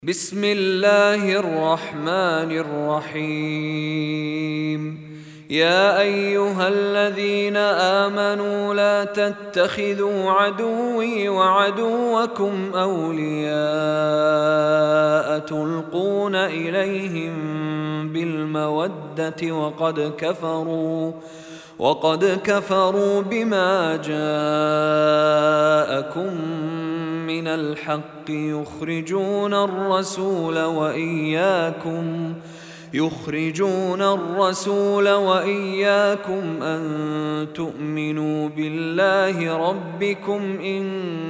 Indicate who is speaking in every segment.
Speaker 1: بسم الله الرحمن الرحيم. يا أيها الذين آمنوا لا تتخذوا عدوي وعدوكم أولياء تلقون إليهم بالمودة وقد كفروا بما جاءكم من الحق يخرجون الرسول وإياكم أن تؤمنوا بالله ربكم إن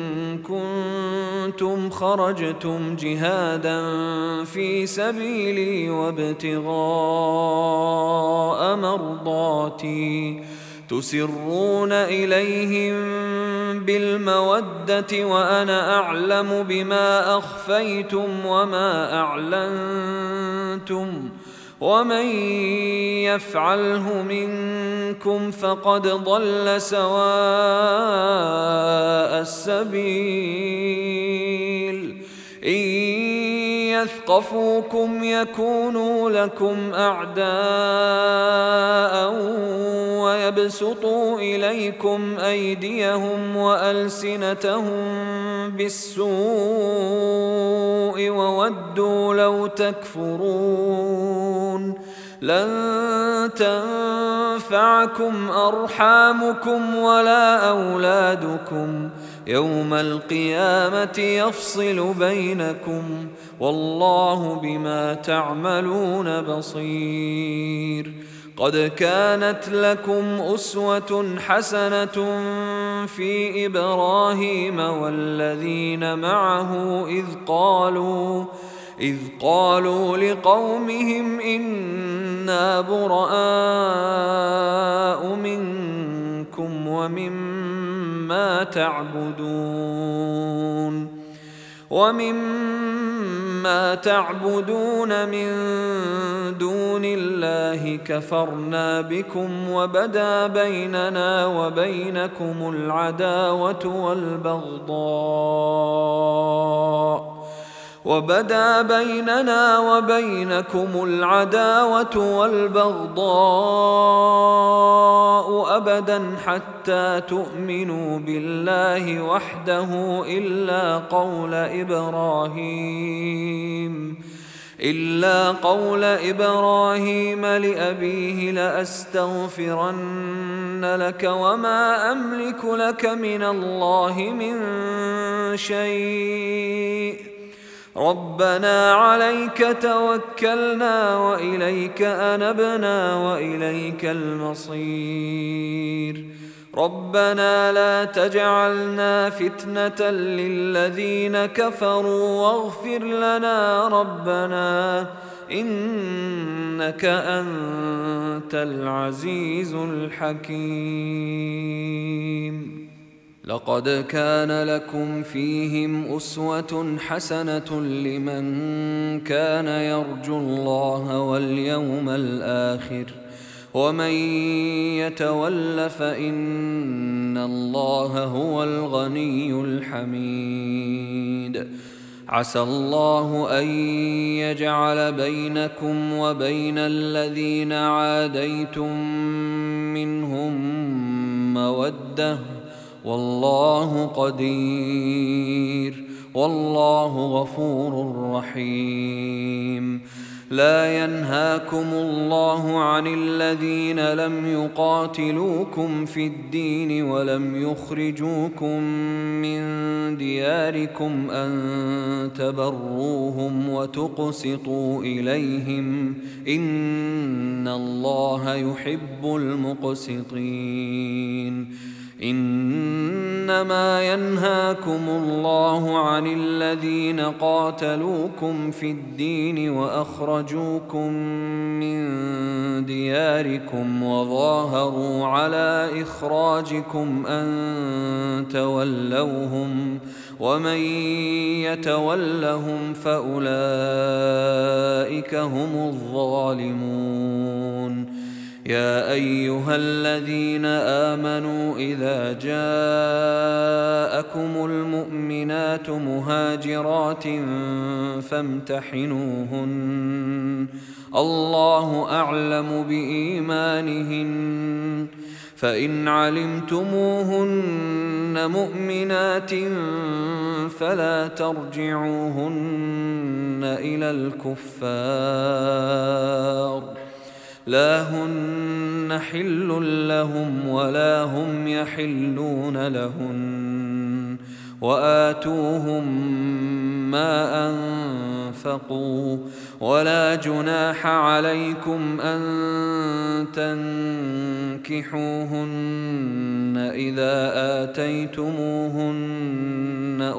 Speaker 1: كنتم خرجتم جهادا في سبيلي وابتغاء مرضاتي تسرون إليهم بالمودة وأنا أعلم بما أخفيتم وما أعلنتم ومن يفعله منكم فقد ضل سواء السبيل. إن يثقفوكم يكونوا لكم أعداء ويبسطوا إليكم أيديهم وألسنتهم بالسوء وودوا لو تكفرون. لن تنفعكم أرحامكم ولا أولادكم يوم القيامة يفصل بينكم والله بما تعملون بصير. قد كانت لكم أسوة حسنة في إبراهيم والذين معه إذ قالوا لقومهم إنا براء منكم ومما تعبدون من دون الله كفرنا بكم وبدا بيننا وبينكم العداوة والبغضاء أبدا حتى تؤمنوا بالله وحده إلا قول إبراهيم لأبيه لأستغفرن لك وما أملك لك من الله من شيء ربنا عليك توكلنا وإليك أنبنا وإليك المصير. ربنا لا تجعلنا فتنة للذين كفروا واغفر لنا ربنا إنك أنت العزيز الحكيم. لقد كان لكم فيهم أسوة حسنة لمن كان يرجو الله واليوم الآخر ومن يتول فإن الله هو الغني الحميد. عسى الله أن يجعل بينكم وبين الذين عاديتم منهم مودة والله قدير والله غفور رحيم. لا ينهاكم الله عن الذين لم يقاتلوكم في الدين ولم يخرجوكم من دياركم أن تبروهم وتقسطوا إليهم إن الله يحب المقسطين. إنما ينهاكم الله عن الذين قاتلوكم في الدين وأخرجوكم من دياركم وظاهروا على إخراجكم أن تولوهم ومن يتولهم فأولئك هم الظالمون. يا أيها الذين آمنوا إذا جاءكم المؤمنات مهاجرات فامتحنوهن الله أعلم بإيمانهن فإن علمتموهن مؤمنات فلا ترجعوهن إلى الكفار لا هن حل لهم ولا هم يحلون لهن وآتوهم ما أنفقوا ولا جناح عليكم أن تنكحوهن إذا آتيتموهن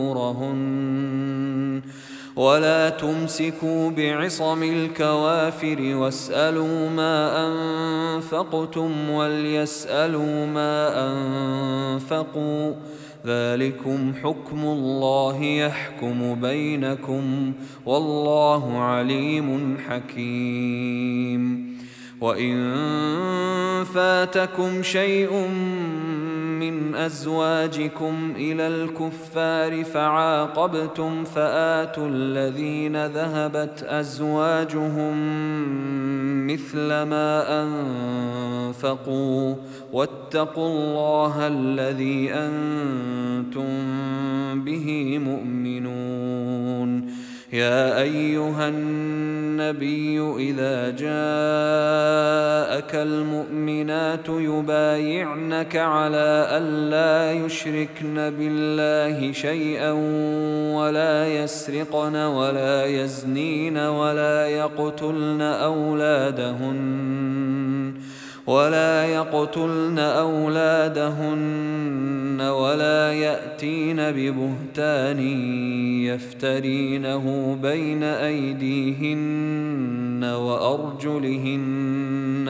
Speaker 1: أجورهن ولا تمسكوا بعصم الكوافر واسألوا ما أنفقتم وليسألوا ما أنفقوا ذلكم حكم الله يحكم بينكم والله عليم حكيم وإن فاتكم شيء من أزواجكم إلى الكفار فعاقبتم فآتوا الذين ذهبت أزواجهم مثل ما أنفقوا واتقوا الله الذي أنتم به مؤمنون يا أيها النبي إذا جاءك المؤمنات يبايعنك على ألا يشركن بالله شيئا ولا يسرقن ولا يزنين ولا يقتلن أولادهن ولا يأتين ببهتان يفترينه بين أيديهن وأرجلهن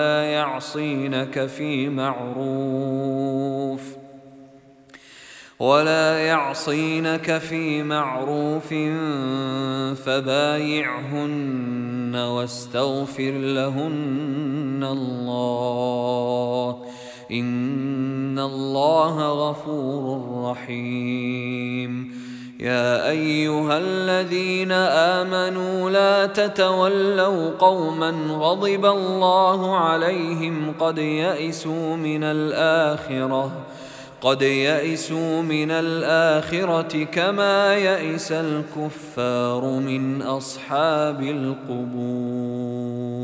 Speaker 1: ولا يعصينك في معروف فبايعهن واستغفر لهن الله إن الله غفور رحيم يا أيها الذين آمنوا لا تتولوا قوما غضب الله عليهم قد يئسوا من الآخرة كما يئس الكفار من أصحاب القبور.